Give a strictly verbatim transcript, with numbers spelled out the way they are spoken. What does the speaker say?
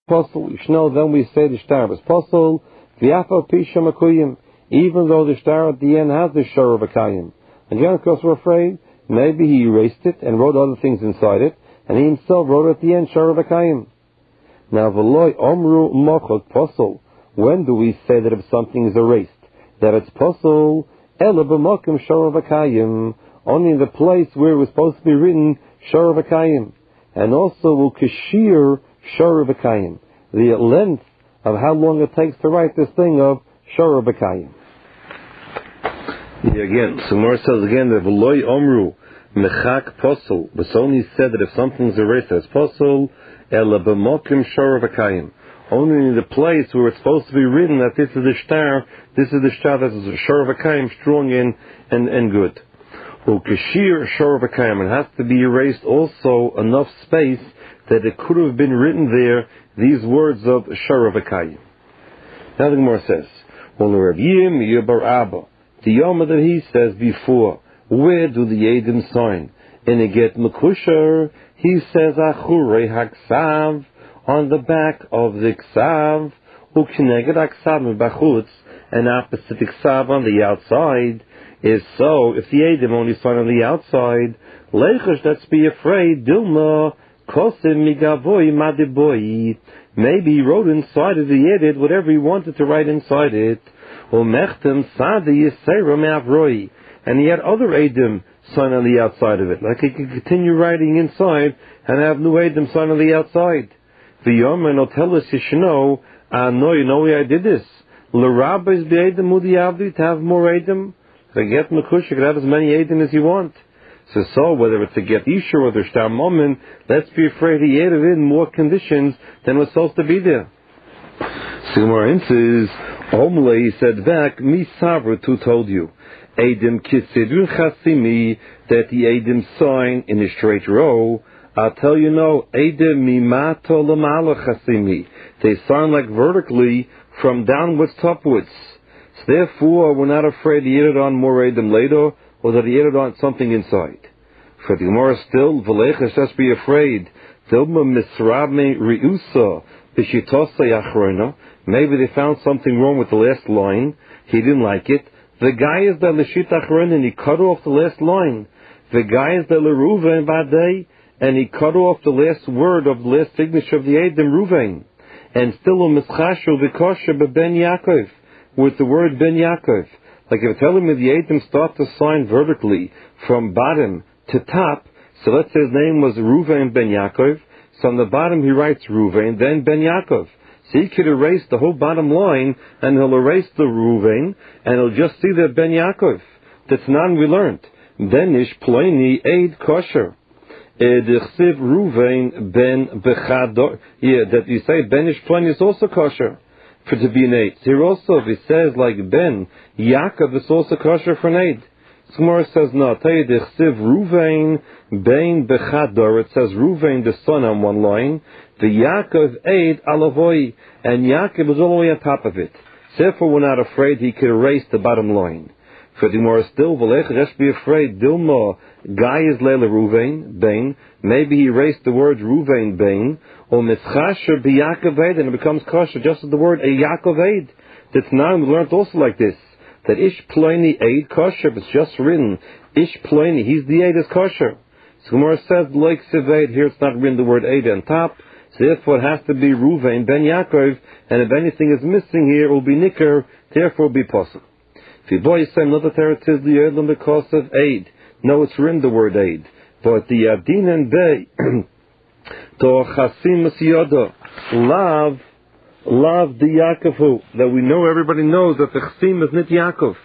Apostle, Yishno, then we say the star is Apostle, V'yafal Pisha Makuyim, even though the star at the end has the Shor of Akayim. And John, of course, we're afraid, maybe he erased it and wrote other things inside it, and he himself wrote at the end Shor of Akayim. Now, V'loi Omru Mochot Apostle, when do we say that if something is erased, that it's Apostle, Ela B'mokim Shor of Akayim, only in the place where it was supposed to be written Shor of Akayim, and also will Kashir Shor of Akayim, the length of how long it takes to write this thing of Shor of Akayim. Yeah, again, so Gemara says again that V'loi Omru Mechak Posel, was only said that if something's erased as Posel, Ela B'mokim Shor of Akayim, only in the place where it's supposed to be written that this is the star, this is the star that is Shor of Akayim, strong in and, and good. Well, Kashir Shor of Akayim, it has to be erased also enough space that it could have been written there, these words of Shor of Akayim. Now the Gemara says, well, Rav Yim Yebar Abba, the Yom that he says before, where do the Eidim sign? In a get Mekusher, he says Achure Haksav, on the back of the Ksav, Ukineged Haksav Bachutz, and opposite the Ksav on the outside, is so, if the Eidim only sign on the outside, Lechesh, let's be afraid, Dilma, Kosim Migavoy Madiboy. Maybe he wrote inside of the edit whatever he wanted to write inside it. Umechtem Sadi Yisera Me'avroi. And he had other Eidim sign on the outside of it. Like he could continue writing inside and have new Eidim sign on the outside. The Yom and tell us Yishno, ah no, you know why I did this. L'Rabba is be'edim Mudi Avdi, to have more Eidim. So get Mekush, you could have as many Eidim as you want. So, so whether it's a get Isha or the Shtar Moment, let's be afraid he added in more conditions than was supposed to be there. So Gemara says, Omle, he said back, Mi Savra, who told you, Eidim Kisidun Chasimi, that the Eidim sign in a straight row. I'll tell you no, Eidim Mimato Lamala Chasimi. They sign like vertically from downwards to upwards. So therefore, we're not afraid he added on more Eidim later, or that he added on something inside. For the Gemara still, V'leches, just be afraid. Dilma misrabme riusa b'shitosa yachrona. Maybe they found something wrong with the last line. He didn't like it. The guy is the l'shit achrona, and he cut off the last line. The guy is the l'ruven badei, and he cut off the last word of the last signature of the Eidim Ruvain. And still a mischashu v'kosher b'ben Yaakov, with the word ben Yaakov. Like if you're telling me the Eidim start to sign vertically from bottom to top, so let's say his name was Ruvain ben Yaakov, so on the bottom he writes Ruvain, then ben Yaakov. So he could erase the whole bottom line, and he'll erase the Ruvain, and he'll just see the ben Yaakov. That's none we learned. Benish ploini eid kosher. Edichsiv Ruvain ben bechador. Yeah, that you say Benish ploini is also kosher. For to be an aid. Here also, if it says like Ben, Yaakov is also kosher for an aid. Gemara says no. I'll tell you, the Chsiv Ruvain Ben Bechador. It says Ruvain the son on one line, the Yaakov aid alavoi, and Yaakov is all the way on top of it. Therefore, we're not afraid he could erase the bottom line. For the Gemara still, V'lech, just be afraid. Dilma Guy is Leila Ruvain Ben. Maybe he erased the word Ruvain Ben. Or mischasher b'Yaakov Eid, and it becomes kosher just as the word a Yaakov Eid. That's now we learned also like this, that Ish Ploini Eid kosher, but it's just written Ish Ploini, he's the Eid is kosher. So Gemara says like Siv here it's not written the word Eid on top, so therefore it has to be Ruvain ben Yaakov, and if anything is missing here it will be Nicker, therefore it will be possible. If you boy say another territory the Eidlam because of Eid, no, it's written the word Eid, but the Adin and Bey to Chasim Yoda, love, love the Yaakov, that we know, everybody knows that the Chasim is not Yaakov.